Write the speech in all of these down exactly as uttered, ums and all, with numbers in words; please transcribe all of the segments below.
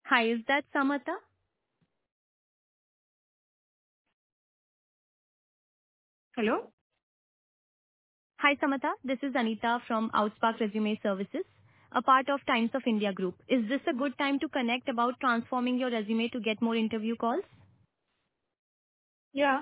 Hi, is that Samata? Hello? Hi, Samata. This is Anita from Outspark Resume Services, a part of Times of India Group. Is this a good time to connect about transforming your resume to get more interview calls? Yeah.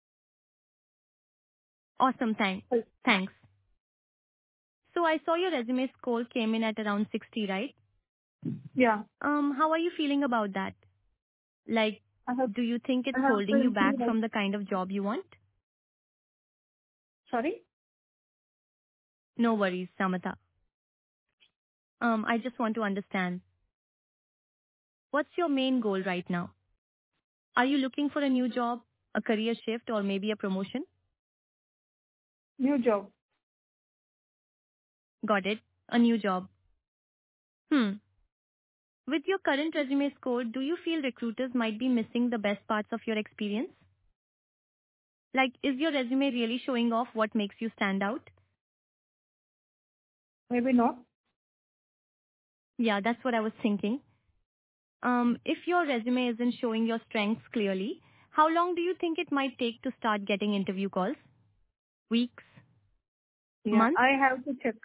Awesome, thanks. Hel- Thanks. So I saw your resume score came in at around sixty, right? Yeah. Um, how are you feeling about that? Like, I have do you think I it's have holding you currently back like from the kind of job you want? sorry? No worries, Samata. Um, I just want to understand. What's your main goal right now? Are you looking for a new job, a career shift, or maybe a promotion? New job. Got it. A new job. Hmm. With your current resume score, do you feel recruiters might be missing the best parts of your experience? Like, is your resume really showing off what makes you stand out? Maybe not. Yeah, that's what I was thinking. Um, if your resume isn't showing your strengths clearly, how long do you think it might take to start getting interview calls? Weeks? Yeah. Months? I have to check.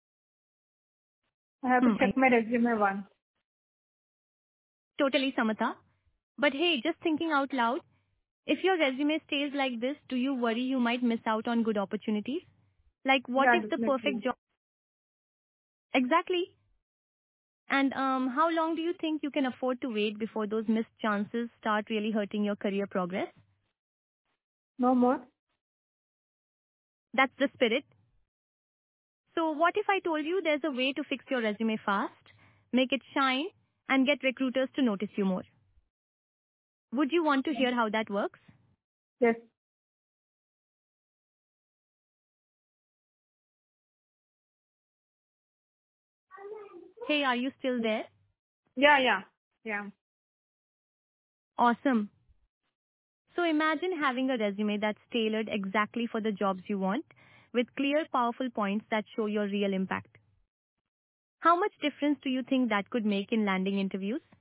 I have to Hmm, I check my resume once. totally, Samata. But hey, just thinking out loud, if your resume stays like this, do you worry you might miss out on good opportunities? Like, what Yeah, if the perfect definitely. job? Exactly. And um, how long do you think you can afford to wait before those missed chances start really hurting your career progress? No more. That's the spirit. So what if I told you there's a way to fix your resume fast, make it shine, and get recruiters to notice you more? Would you want to hear how that works? Yes. Hey, are you still there? Yeah, yeah. Yeah. Awesome. So imagine having a resume that's tailored exactly for the jobs you want, with clear, powerful points that show your real impact. How much difference do you think that could make in landing interviews?